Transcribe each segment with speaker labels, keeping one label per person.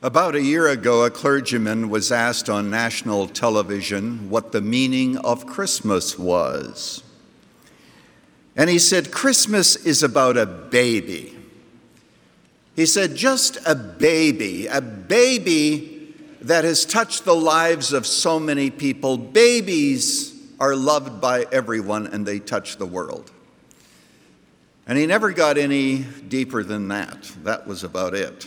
Speaker 1: About a year ago, a clergyman was asked on national television what the meaning of Christmas was. And he said, Christmas is about a baby. He said, just a baby that has touched the lives of so many people. Babies are loved by everyone and they touch the world. And he never got any deeper than that. That was about it.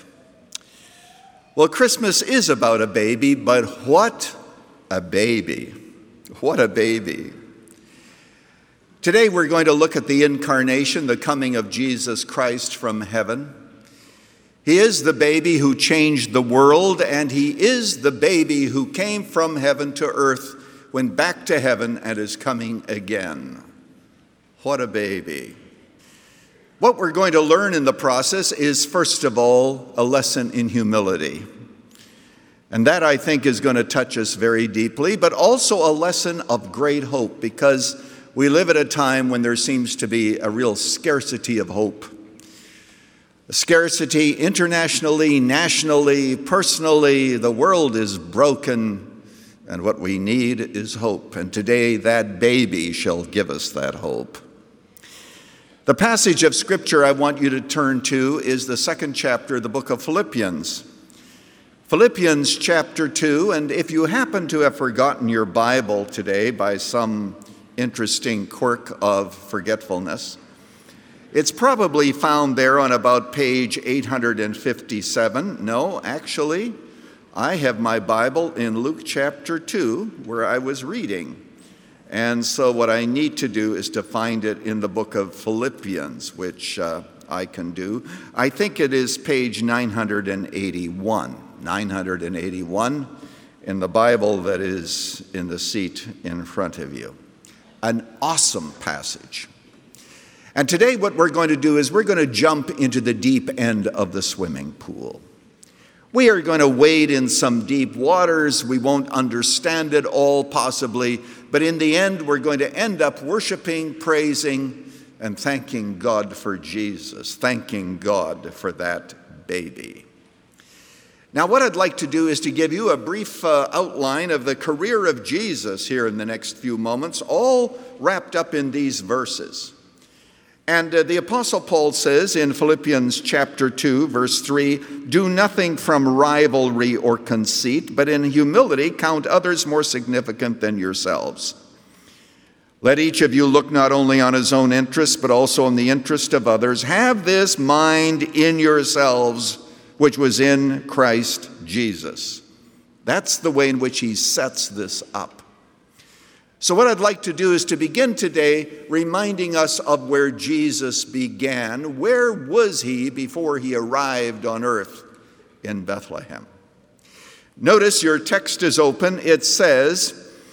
Speaker 1: Well, Christmas is about a baby, but what a baby. What a baby. Today we're going to look at the incarnation, the coming of Jesus Christ from heaven. He is the baby who changed the world, and he is the baby who came from heaven to earth, went back to heaven, and is coming again. What a baby. What we're going to learn in the process is, first of all, a lesson in humility. And that, I think, is going to touch us very deeply, but also a lesson of great hope, because we live at a time when there seems to be a real scarcity of hope. A scarcity internationally, nationally, personally. The world is broken, and what we need is hope. And today, that baby shall give us that hope. The passage of Scripture I want you to turn to is the second chapter of the book of Philippians. Philippians chapter 2, and if you happen to have forgotten your Bible today by some interesting quirk of forgetfulness, it's probably found there on about page 857. No, actually, I have my Bible in Luke chapter 2, where I was reading. And so what I need to do is to find it in the book of Philippians, which I can do. I think it is page 981. 981 in the Bible that is in the seat in front of you. An awesome passage. And today what we're going to do is we're going to jump into the deep end of the swimming pool. We are going to wade in some deep waters. We won't understand it all possibly, but in the end we're going to end up worshiping, praising, and thanking God for Jesus, thanking God for that baby. Now, what I'd like to do is to give you a brief outline of the career of Jesus here in the next few moments, all wrapped up in these verses. And the Apostle Paul says in Philippians chapter 2, verse 3, "Do nothing from rivalry or conceit, but in humility count others more significant than yourselves. Let each of you look not only on his own interest, but also on the interest of others. Have this mind in yourselves, which was in Christ Jesus." That's the way in which he sets this up. So what I'd like to do is to begin today reminding us of where Jesus began. Where was he before he arrived on earth in Bethlehem? Notice your text is open. It says,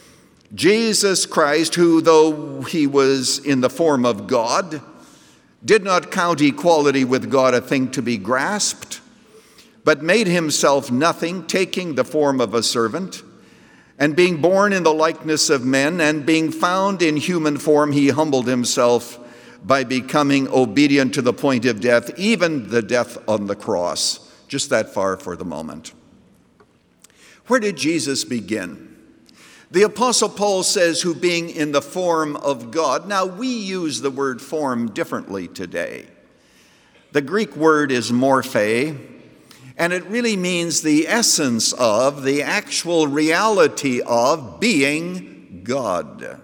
Speaker 1: Jesus Christ, who though he was in the form of God, did not count equality with God a thing to be grasped, but made himself nothing, taking the form of a servant, and being born in the likeness of men, and being found in human form, he humbled himself by becoming obedient to the point of death, even the death on the cross. Just that far for the moment. Where did Jesus begin? The Apostle Paul says, who being in the form of God. Now, we use the word form differently today. The Greek word is morphe, and it really means the essence of, the actual reality of being God.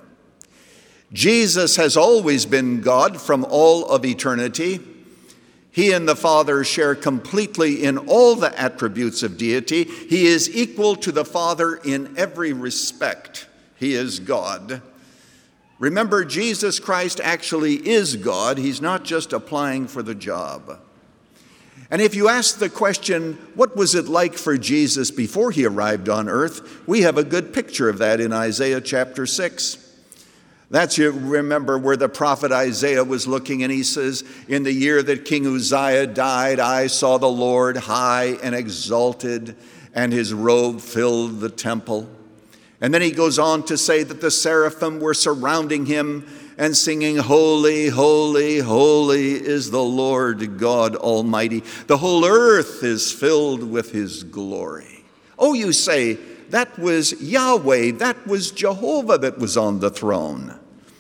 Speaker 1: Jesus has always been God from all of eternity. He and the Father share completely in all the attributes of deity. He is equal to the Father in every respect. He is God. Remember, Jesus Christ actually is God. He's not just applying for the job. And if you ask the question, what was it like for Jesus before he arrived on earth? We have a good picture of that in Isaiah chapter 6. That's, you remember, where the prophet Isaiah was looking, and he says, in the year that King Uzziah died, I saw the Lord high and exalted, and his robe filled the temple. And then he goes on to say that the seraphim were surrounding him, and singing, "Holy, holy, holy is the Lord God Almighty. The whole earth is filled with his glory." Oh, you say, that was Yahweh, that was Jehovah that was on the throne.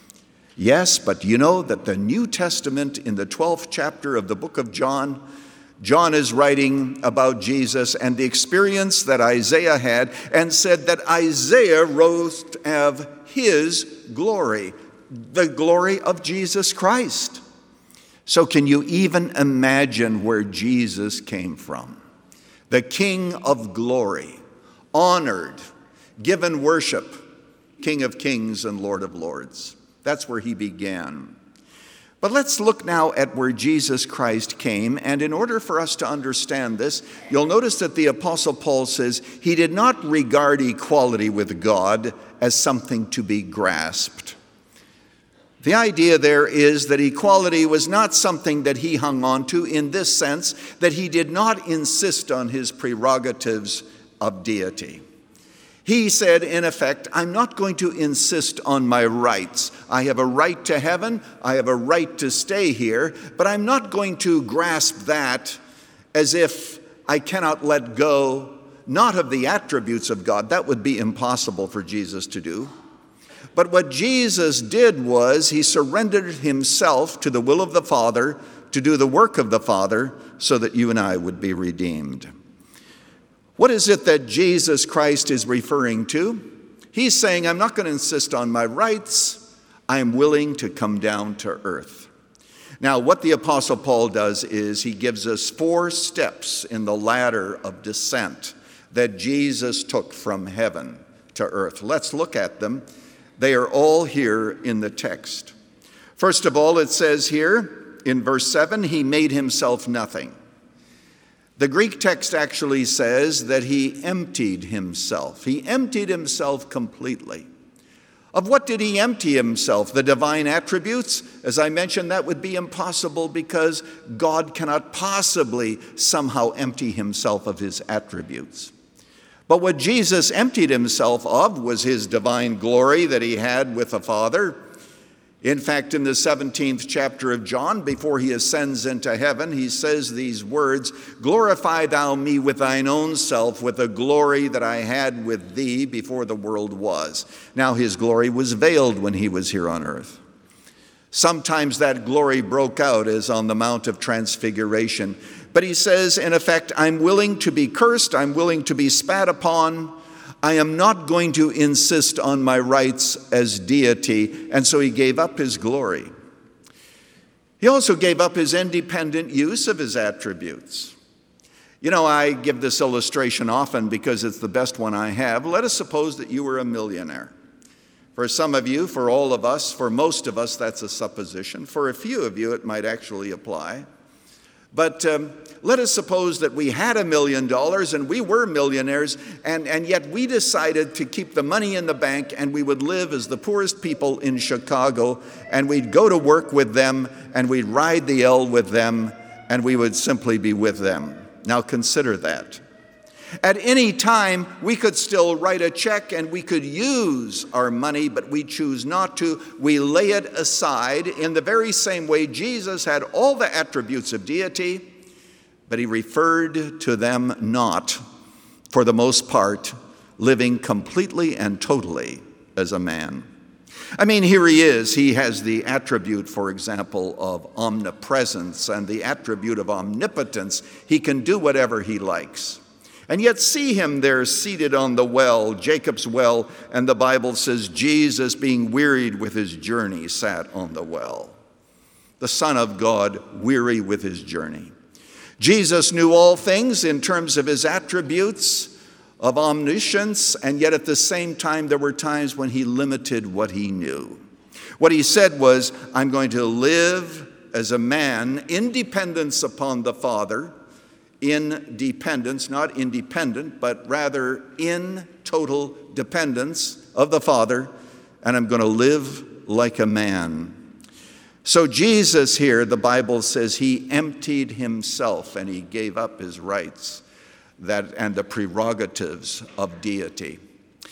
Speaker 1: Yes, but you know that the New Testament, in the 12th chapter of the book of John, John is writing about Jesus and the experience that Isaiah had, and said that Isaiah wrote of his glory, the glory of Jesus Christ. So can you even imagine where Jesus came from? The King of glory, honored, given worship, King of kings and Lord of lords. That's where he began. But let's look now at where Jesus Christ came, and in order for us to understand this, you'll notice that the Apostle Paul says he did not regard equality with God as something to be grasped. The idea there is that equality was not something that he hung on to, in this sense that he did not insist on his prerogatives of deity. He said, in effect, I'm not going to insist on my rights. I have a right to heaven, I have a right to stay here, but I'm not going to grasp that as if I cannot let go, not of the attributes of God. That would be impossible for Jesus to do. But what Jesus did was he surrendered himself to the will of the Father to do the work of the Father so that you and I would be redeemed. What is it that Jesus Christ is referring to? He's saying, I'm not going to insist on my rights. I'm willing to come down to earth. Now, what the Apostle Paul does is he gives us 4 steps in the ladder of descent that Jesus took from heaven to earth. Let's look at them. They are all here in the text. First of all, it says here in verse 7, he made himself nothing. The Greek text actually says that he emptied himself. He emptied himself completely. Of what did he empty himself? The divine attributes? As I mentioned, that would be impossible because God cannot possibly somehow empty himself of his attributes. But what Jesus emptied himself of was his divine glory that he had with the Father. In fact, in the 17th chapter of John, before he ascends into heaven, he says these words, "Glorify thou me with thine own self, with the glory that I had with thee before the world was." Now, his glory was veiled when he was here on earth. Sometimes that glory broke out, as on the Mount of Transfiguration. But he says, in effect, I'm willing to be cursed, I'm willing to be spat upon, I am not going to insist on my rights as deity, and so he gave up his glory. He also gave up his independent use of his attributes. You know, I give this illustration often because it's the best one I have. Let us suppose that you were a millionaire. For some of you, for all of us, for most of us, that's a supposition. For a few of you, it might actually apply. But let us suppose that we had $1 million and we were millionaires, and yet we decided to keep the money in the bank and we would live as the poorest people in Chicago, and we'd go to work with them and we'd ride the L with them and we would simply be with them. Now consider that. At any time, we could still write a check and we could use our money, but we choose not to. We lay it aside in the very same way Jesus had all the attributes of deity, but he referred to them not, for the most part, living completely and totally as a man. I mean, here he is. He has the attribute, for example, of omnipresence and the attribute of omnipotence. He can do whatever he likes. And yet see him there seated on the well, Jacob's well, and the Bible says Jesus, being wearied with his journey, sat on the well. The Son of God, weary with his journey. Jesus knew all things in terms of his attributes of omniscience, and yet at the same time there were times when he limited what he knew. What he said was, I'm going to live as a man in dependence upon the Father, in dependence, not independent, but rather in total dependence of the Father, and I'm going to live like a man. So Jesus here, the Bible says, he emptied himself and he gave up his rights and the prerogatives of deity.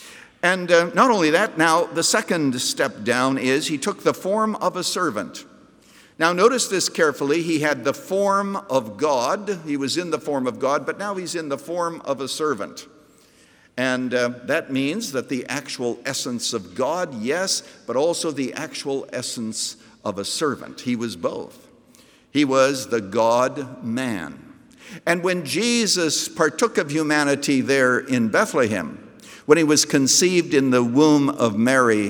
Speaker 1: And not only that, now the second step down is he took the form of a servant. Now notice this carefully. He had the form of God. He was in the form of God, but now he's in the form of a servant. And that means that the actual essence of God, yes, but also the actual essence of a servant. He was both. He was the God-man. And when Jesus partook of humanity there in Bethlehem, when he was conceived in the womb of Mary,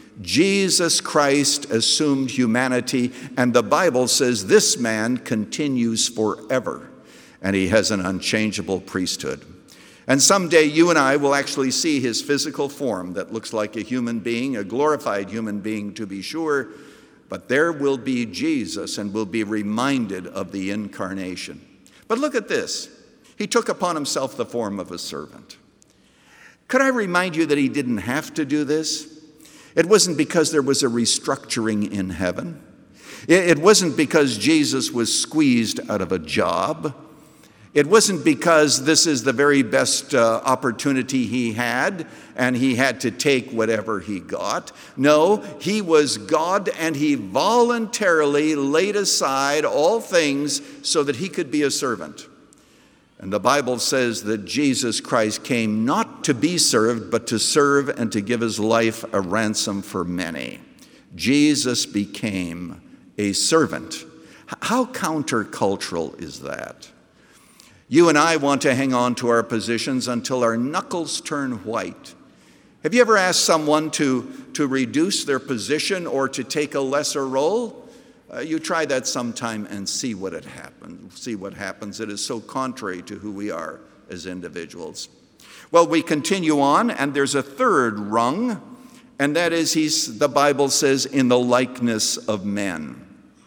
Speaker 1: Jesus Christ assumed humanity, and the Bible says this man continues forever, and he has an unchangeable priesthood. And someday you and I will actually see his physical form that looks like a human being, a glorified human being to be sure, but there will be Jesus and we'll be reminded of the incarnation. But look at this. He took upon himself the form of a servant. Could I remind you that he didn't have to do this? It wasn't because there was a restructuring in heaven. It wasn't because Jesus was squeezed out of a job. It wasn't because this is the very best opportunity he had and he had to take whatever he got. No, he was God and he voluntarily laid aside all things so that he could be a servant. And the Bible says that Jesus Christ came not to be served, but to serve and to give his life a ransom for many. Jesus became a servant. How countercultural is that? You and I want to hang on to our positions until our knuckles turn white. Have you ever asked someone to reduce their position or to take a lesser role? You try that sometime and see what happens. It is so contrary to who we are as individuals. Well, we continue on, and there's a third rung, and that is the Bible says, in the likeness of men.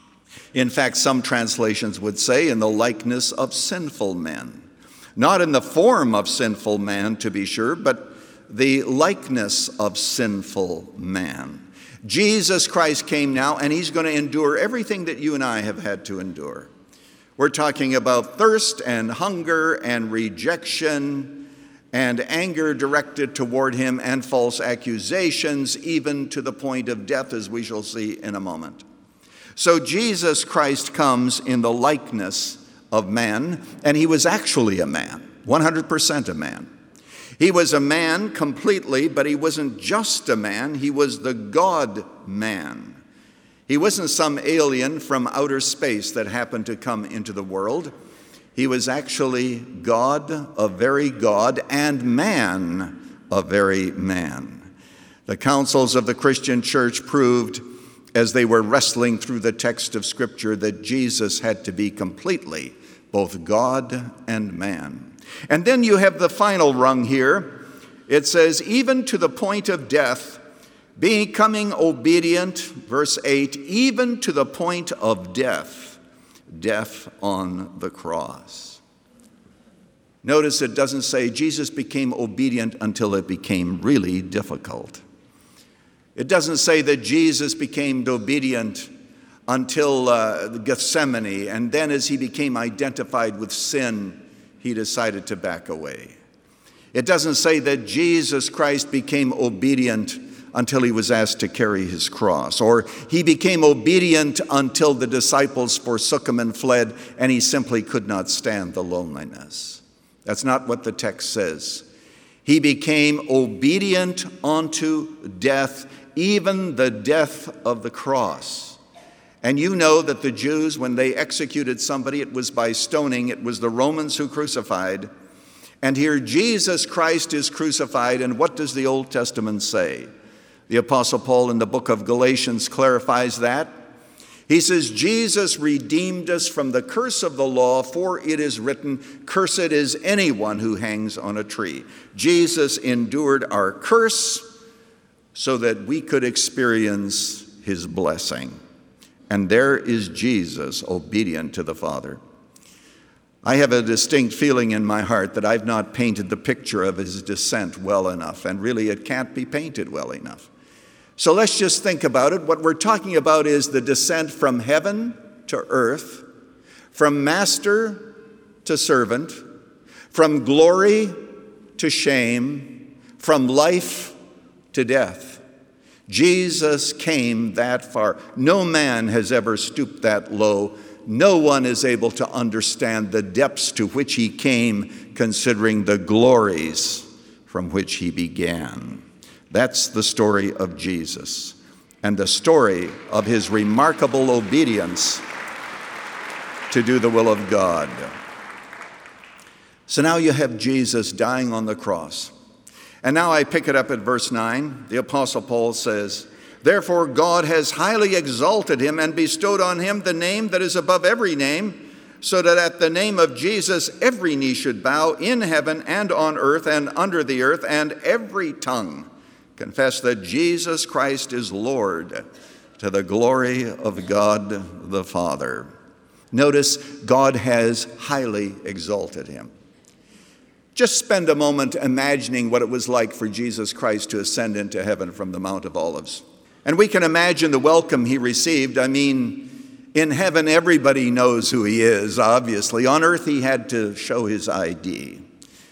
Speaker 1: In fact, some translations would say in the likeness of sinful men. Not in the form of sinful man, to be sure, but the likeness of sinful man. Jesus Christ came now, and he's going to endure everything that you and I have had to endure. We're talking about thirst and hunger and rejection and anger directed toward him and false accusations, even to the point of death, as we shall see in a moment. So Jesus Christ comes in the likeness of man, and he was actually a man, 100% a man. He was a man completely, but he wasn't just a man, he was the God-man. He wasn't some alien from outer space that happened to come into the world. He was actually God, a very God, and man, a very man. The councils of the Christian church proved, as they were wrestling through the text of Scripture, that Jesus had to be completely both God and man. And then you have the final rung here. It says, even to the point of death, becoming obedient, verse 8, even to the point of death, death on the cross. Notice it doesn't say Jesus became obedient until it became really difficult. It doesn't say that Jesus became obedient until Gethsemane, and then as he became identified with sin, he decided to back away. It doesn't say that Jesus Christ became obedient until he was asked to carry his cross, or he became obedient until the disciples forsook him and fled, and he simply could not stand the loneliness. That's not what the text says. He became obedient unto death, even the death of the cross. And you know that the Jews, when they executed somebody, it was by stoning. It was the Romans who crucified. And here Jesus Christ is crucified. And what does the Old Testament say? The Apostle Paul in the book of Galatians clarifies that. He says, Jesus redeemed us from the curse of the law, for it is written, cursed is anyone who hangs on a tree. Jesus endured our curse so that we could experience his blessing. And there is Jesus, obedient to the Father. I have a distinct feeling in my heart that I've not painted the picture of his descent well enough, and really it can't be painted well enough. So let's just think about it. What we're talking about is the descent from heaven to earth, from master to servant, from glory to shame, from life to death. Jesus came that far. No man has ever stooped that low. No one is able to understand the depths to which he came, considering the glories from which he began. That's the story of Jesus and the story of his remarkable obedience to do the will of God. So now you have Jesus dying on the cross. And now I pick it up at verse 9. The Apostle Paul says, "Therefore God has highly exalted him and bestowed on him the name that is above every name, so that at the name of Jesus every knee should bow in heaven and on earth and under the earth, and every tongue confess that Jesus Christ is Lord, to the glory of God the Father." Notice, God has highly exalted him. Just spend a moment imagining what it was like for Jesus Christ to ascend into heaven from the Mount of Olives. And we can imagine the welcome he received. I mean, in heaven, everybody knows who he is, obviously. On earth, he had to show his ID.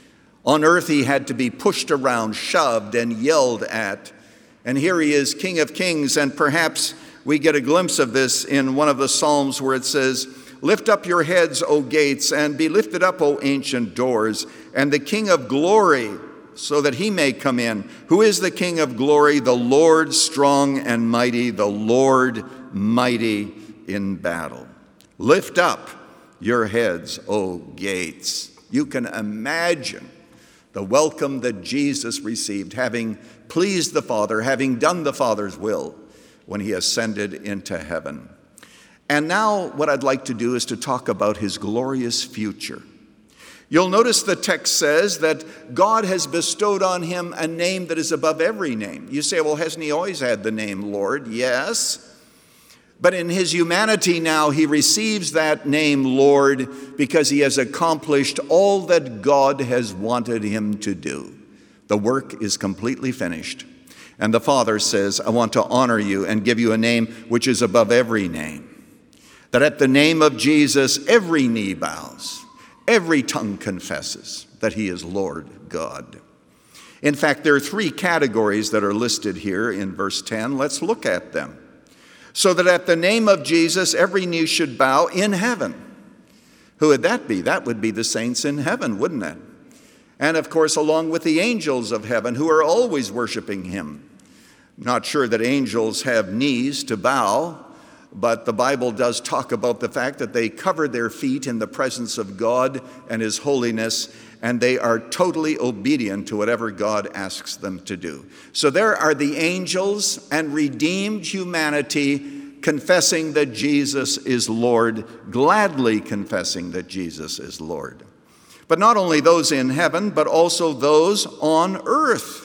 Speaker 1: On earth, he had to be pushed around, shoved, and yelled at. And here he is, King of Kings. And perhaps we get a glimpse of this in one of the Psalms where it says, "Lift up your heads, O gates, and be lifted up, O ancient doors, and the King of glory, so that he may come in. Who is the King of glory? The Lord strong and mighty, the Lord mighty in battle." Lift up your heads, O gates. You can imagine the welcome that Jesus received, having pleased the Father, having done the Father's will when he ascended into heaven. And now what I'd like to do is to talk about his glorious future. You'll notice the text says that God has bestowed on him a name that is above every name. You say, well, hasn't he always had the name Lord? Yes. But in his humanity now, he receives that name Lord because he has accomplished all that God has wanted him to do. The work is completely finished. And the Father says, I want to honor you and give you a name which is above every name. That at the name of Jesus, every knee bows, every tongue confesses that he is Lord God. In fact, there are three categories that are listed here in verse 10. Let's look at them. So that at the name of Jesus, every knee should bow in heaven. Who would that be? That would be the saints in heaven, wouldn't it? And of course, along with the angels of heaven who are always worshiping him. Not sure that angels have knees to bow, but the Bible does talk about the fact that they cover their feet in the presence of God and his holiness, and they are totally obedient to whatever God asks them to do. So there are the angels and redeemed humanity confessing that Jesus is Lord, gladly confessing that Jesus is Lord. But not only those in heaven, but also those on earth.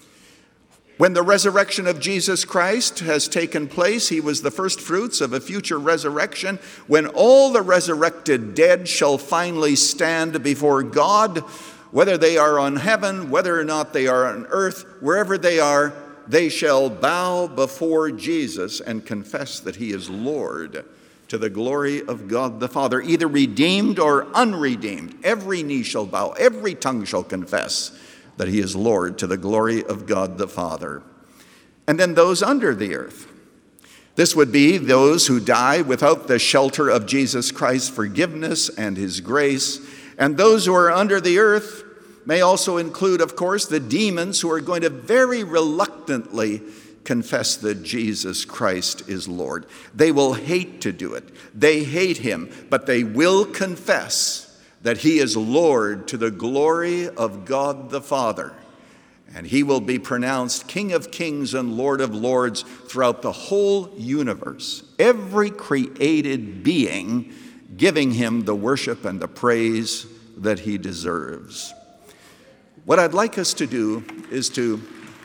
Speaker 1: When the resurrection of Jesus Christ has taken place, he was the first fruits of a future resurrection, when all the resurrected dead shall finally stand before God, whether they are on heaven, whether or not they are on earth, wherever they are, they shall bow before Jesus and confess that he is Lord, to the glory of God the Father, either redeemed or unredeemed. Every knee shall bow, every tongue shall confess that he is Lord, to the glory of God the Father. And then those under the earth. This would be those who die without the shelter of Jesus Christ's forgiveness and his grace. And those who are under the earth may also include, of course, the demons who are going to very reluctantly confess that Jesus Christ is Lord. They will hate to do it. They hate him, but they will confess that he is Lord, to the glory of God the Father. And he will be pronounced King of Kings and Lord of Lords throughout the whole universe. Every created being giving him the worship and the praise that he deserves. What I'd like us to do is to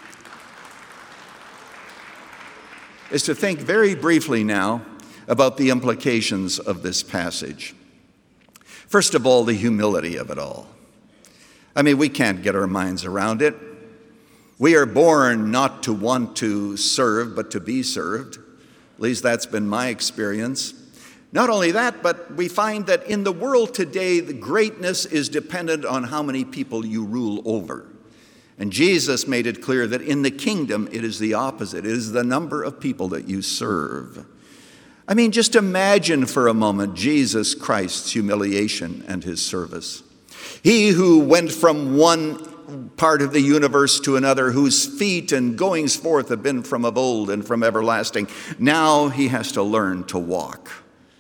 Speaker 1: think very briefly now about the implications of this passage. First of all, the humility of it all. I mean, we can't get our minds around it. We are born not to want to serve, but to be served. At least that's been my experience. Not only that, but we find that in the world today, the greatness is dependent on how many people you rule over. And Jesus made it clear that in the kingdom, it is the opposite. It is the number of people that you serve. I mean, just imagine for a moment Jesus Christ's humiliation and his service. He who went from one part of the universe to another, whose feet and goings forth have been from of old and from everlasting. Now he has to learn to walk.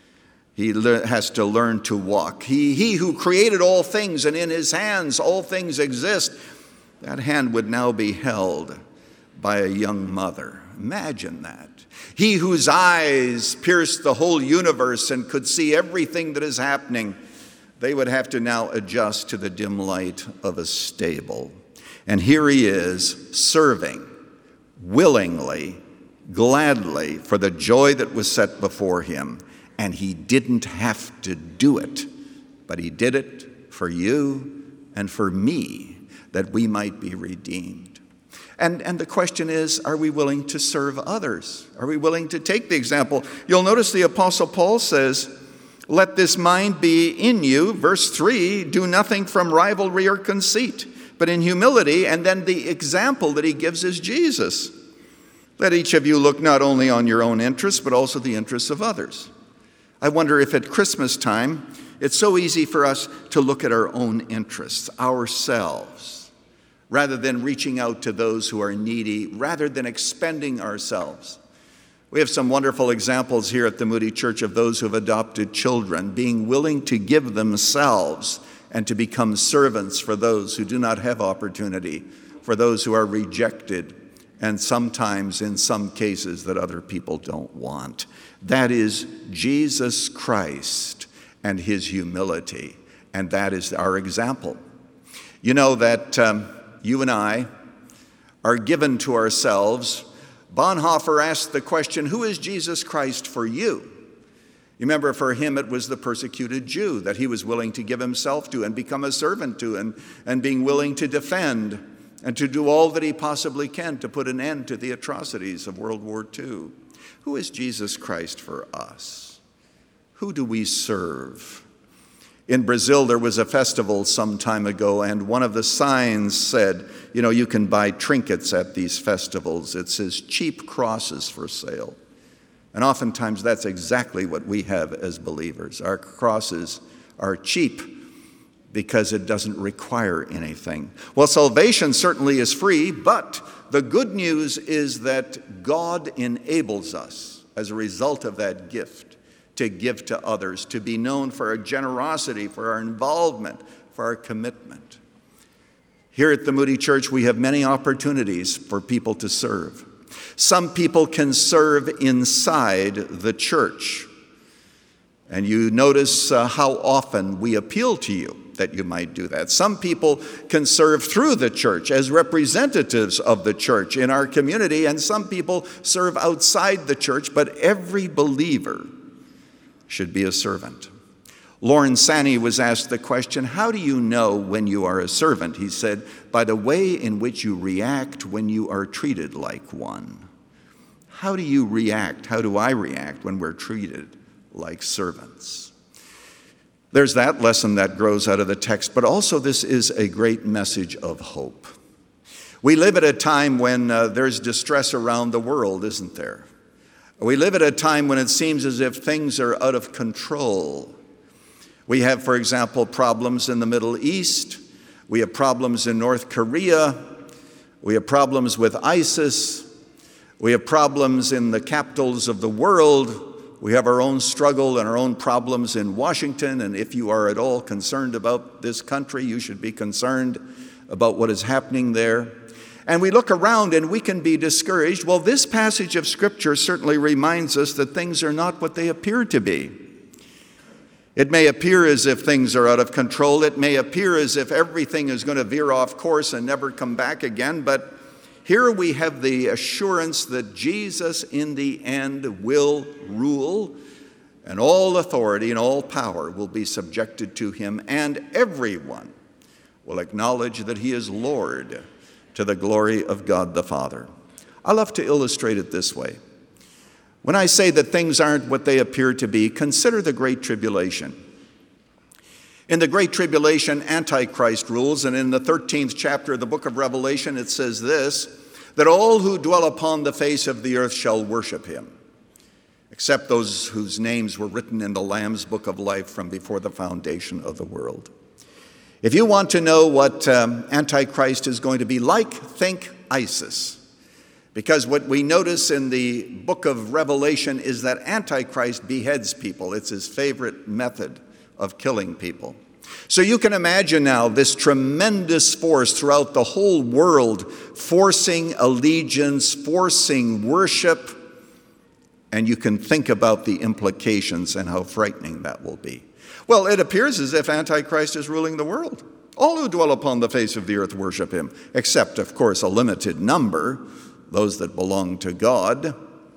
Speaker 1: He has to learn to walk. He who created all things, and in his hands all things exist, that hand would now be held by a young mother. Imagine that. He whose eyes pierced the whole universe and could see everything that is happening, they would have to now adjust to the dim light of a stable. And here he is, serving willingly, gladly, for the joy that was set before him. And he didn't have to do it, but he did it for you and for me, that we might be redeemed. And the question is, are we willing to serve others? Are we willing to take the example? You'll notice the Apostle Paul says, let this mind be in you, verse 3, do nothing from rivalry or conceit, but in humility. And then the example that he gives is Jesus. Let each of you look not only on your own interests, but also the interests of others. I wonder if at Christmas time, it's so easy for us to look at our own interests, ourselves, rather than reaching out to those who are needy, rather than expending ourselves. We have some wonderful examples here at the Moody Church of those who have adopted children, being willing to give themselves and to become servants for those who do not have opportunity, for those who are rejected, and sometimes in some cases that other people don't want. That is Jesus Christ and his humility, and that is our example. You know that you and I are given to ourselves. Bonhoeffer asked the question, who is Jesus Christ for you? You remember, for him it was the persecuted Jew that he was willing to give himself to and become a servant to, and being willing to defend and to do all that he possibly can to put an end to the atrocities of World War II. Who is Jesus Christ for us? Who do we serve? In Brazil, there was a festival some time ago, and one of the signs said, you know, you can buy trinkets at these festivals. It says, cheap crosses for sale. And oftentimes that's exactly what we have as believers. Our crosses are cheap because it doesn't require anything. Well, salvation certainly is free, but the good news is that God enables us, as a result of that gift, to give to others, to be known for our generosity, for our involvement, for our commitment. Here at the Moody Church, we have many opportunities for people to serve. Some people can serve inside the church. And you notice how often we appeal to you that you might do that. Some people can serve through the church as representatives of the church in our community, and some people serve outside the church, but every believer should be a servant. Lauren Sanney was asked the question, how do you know when you are a servant? He said, by the way in which you react when you are treated like one. How do you react? How do I react when we're treated like servants? There's that lesson that grows out of the text, but also this is a great message of hope. We live at a time when there's distress around the world, isn't there? We live at a time when it seems as if things are out of control. We have, for example, problems in the Middle East. We have problems in North Korea. We have problems with ISIS. We have problems in the capitals of the world. We have our own struggle and our own problems in Washington. And if you are at all concerned about this country, you should be concerned about what is happening there. And we look around and we can be discouraged. Well, this passage of Scripture certainly reminds us that things are not what they appear to be. It may appear as if things are out of control. It may appear as if everything is going to veer off course and never come back again. But here we have the assurance that Jesus in the end will rule, and all authority and all power will be subjected to him, and everyone will acknowledge that he is Lord, to the glory of God the Father. I love to illustrate it this way. When I say that things aren't what they appear to be, consider the Great Tribulation. In the Great Tribulation, Antichrist rules, and in the 13th chapter of the book of Revelation, it says this, that all who dwell upon the face of the earth shall worship him, except those whose names were written in the Lamb's book of life from before the foundation of the world. If you want to know what Antichrist is going to be like, think ISIS. Because what we notice in the book of Revelation is that Antichrist beheads people. It's his favorite method of killing people. So you can imagine now this tremendous force throughout the whole world, forcing allegiance, forcing worship, and you can think about the implications and how frightening that will be. Well, it appears as if Antichrist is ruling the world. All who dwell upon the face of the earth worship him, except, of course, a limited number, those that belong to God.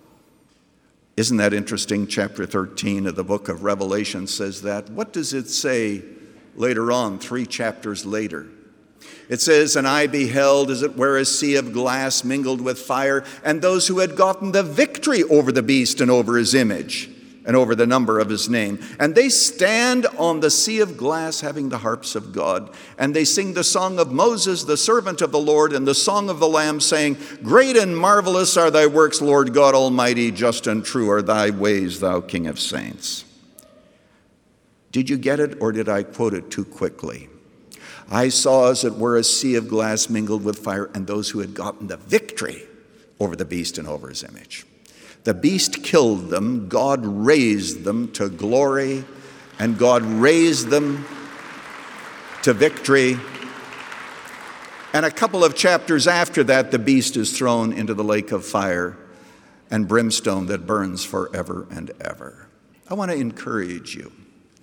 Speaker 1: Isn't that interesting? Chapter 13 of the book of Revelation says that. What does it say later on, 3 chapters later? It says, and I beheld, as it were, a sea of glass mingled with fire, and those who had gotten the victory over the beast and over his image, and over the number of his name. And they stand on the sea of glass having the harps of God. And they sing the song of Moses, the servant of the Lord, and the song of the Lamb, saying, great and marvelous are thy works, Lord God Almighty, just and true are thy ways, thou King of saints. Did you get it, or did I quote it too quickly? I saw, as it were, a sea of glass mingled with fire, and those who had gotten the victory over the beast and over his image. The beast killed them, God raised them to glory, and God raised them to victory. And a couple of chapters after that, the beast is thrown into the lake of fire and brimstone that burns forever and ever. I want to encourage you.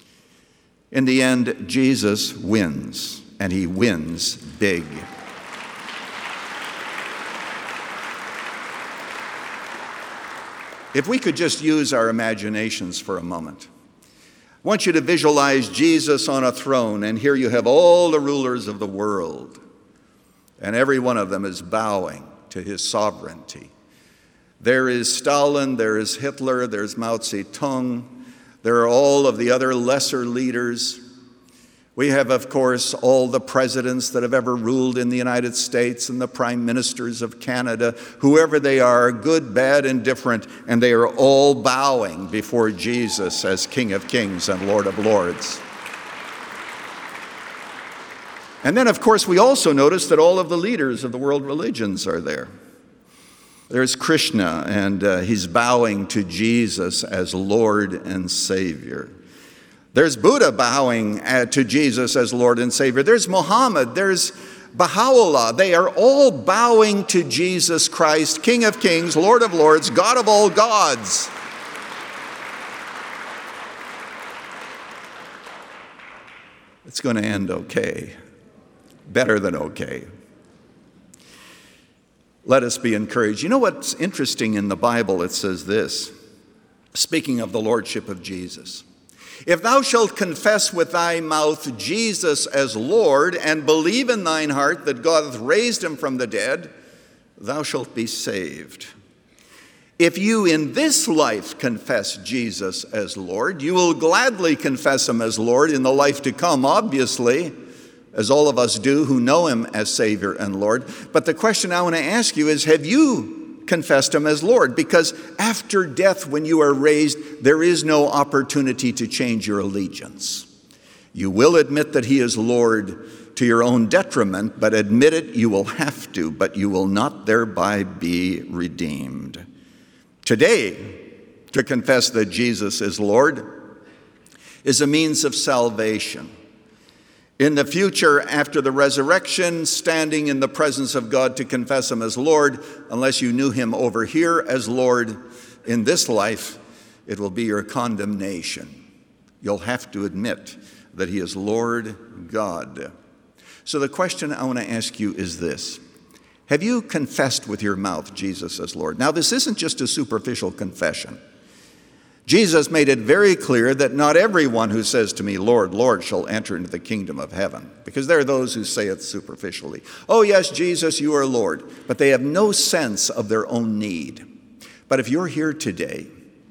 Speaker 1: In the end, Jesus wins, and he wins big. If we could just use our imaginations for a moment. I want you to visualize Jesus on a throne, and here you have all the rulers of the world, and every one of them is bowing to his sovereignty. There is Stalin, there is Hitler, there's Mao Zedong, there are all of the other lesser leaders. We have, of course, all the presidents that have ever ruled in the United States and the prime ministers of Canada, whoever they are, good, bad, indifferent, and they are all bowing before Jesus as King of Kings and Lord of Lords. And then, of course, we also notice that all of the leaders of the world religions are there. There's Krishna, and he's bowing to Jesus as Lord and Savior. There's Buddha bowing to Jesus as Lord and Savior. There's Muhammad. There's Baha'u'llah. They are all bowing to Jesus Christ, King of Kings, Lord of Lords, God of all gods. It's going to end okay. Better than okay. Let us be encouraged. You know what's interesting in the Bible? It says this, speaking of the lordship of Jesus. If thou shalt confess with thy mouth Jesus as Lord, and believe in thine heart that God hath raised him from the dead, thou shalt be saved. If you in this life confess Jesus as Lord, you will gladly confess him as Lord in the life to come, obviously, as all of us do who know him as Savior and Lord. But the question I want to ask you is, have you confessed him as Lord? Because after death, when you are raised, there is no opportunity to change your allegiance. You will admit that he is Lord to your own detriment, but admit it you will have to, but you will not thereby be redeemed. Today, to confess that Jesus is Lord is a means of salvation. In the future, after the resurrection, standing in the presence of God to confess him as Lord, unless you knew him over here as Lord in this life, it will be your condemnation. You'll have to admit that he is Lord God. So the question I want to ask you is this. Have you confessed with your mouth Jesus as Lord? Now, this isn't just a superficial confession. Jesus made it very clear that not everyone who says to me, Lord, Lord, shall enter into the kingdom of heaven. Because there are those who say it superficially. Oh, yes, Jesus, you are Lord. But they have no sense of their own need. But if you're here today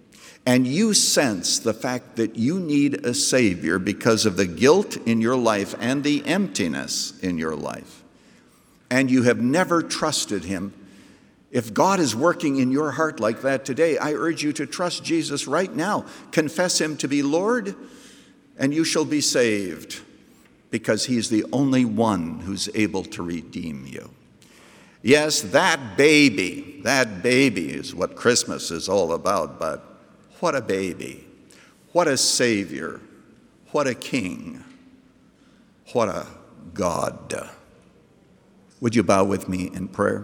Speaker 1: and you sense the fact that you need a Savior because of the guilt in your life and the emptiness in your life, and you have never trusted him, if God is working in your heart like that today, I urge you to trust Jesus right now. Confess him to be Lord, and you shall be saved, because he's the only one who's able to redeem you. Yes, that baby is what Christmas is all about, but what a baby, what a Savior, what a King, what a God. Would you bow with me in prayer?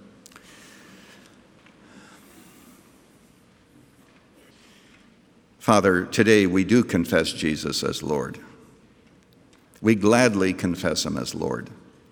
Speaker 1: Father, today we do confess Jesus as Lord. We gladly confess him as Lord.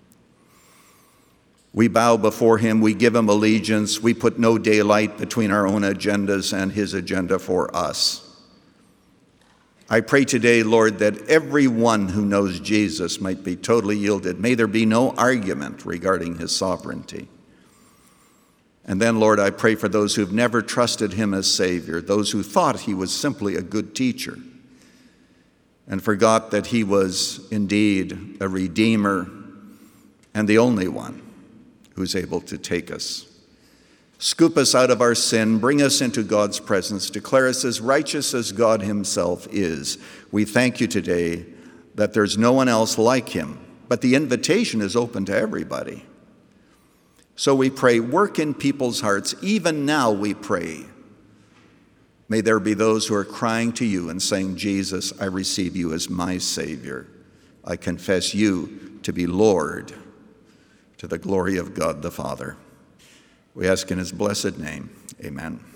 Speaker 1: We bow before him, we give him allegiance, we put no daylight between our own agendas and his agenda for us. I pray today, Lord, that everyone who knows Jesus might be totally yielded. May there be no argument regarding his sovereignty. And then, Lord, I pray for those who've never trusted him as Savior, those who thought he was simply a good teacher and forgot that he was indeed a Redeemer and the only one who's able to take us. Scoop us out of our sin, bring us into God's presence, declare us as righteous as God himself is. We thank you today that there's no one else like him, but the invitation is open to everybody. So we pray, work in people's hearts. Even now we pray. May there be those who are crying to you and saying, Jesus, I receive you as my Savior. I confess you to be Lord, to the glory of God the Father. We ask in his blessed name, amen.